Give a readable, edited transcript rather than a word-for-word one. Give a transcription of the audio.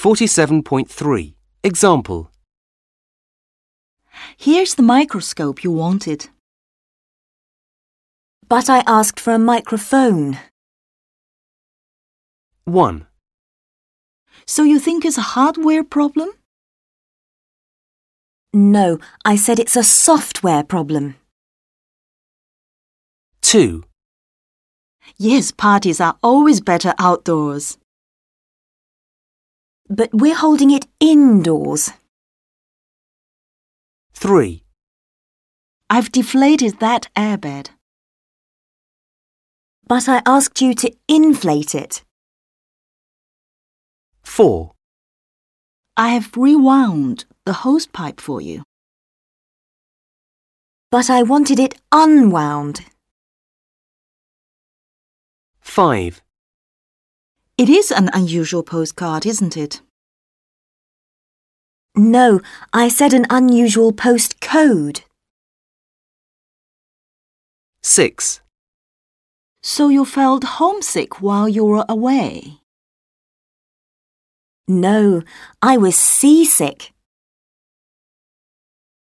47.3. Example. Here's the microscope you wanted. But I asked for a microphone. 1, So you think it's a hardware problem? No, I said it's a software problem. 2, Yes, parties are always better outdoors. But we're holding it indoors. 3, I've deflated that airbed. But I asked you to inflate it. 4, I have rewound the hose pipe for you. But I wanted it unwound. 5, It is an unusual postcard, isn't it? No, I said an unusual postcode. 6, So you felt homesick while you were away? No, I was seasick.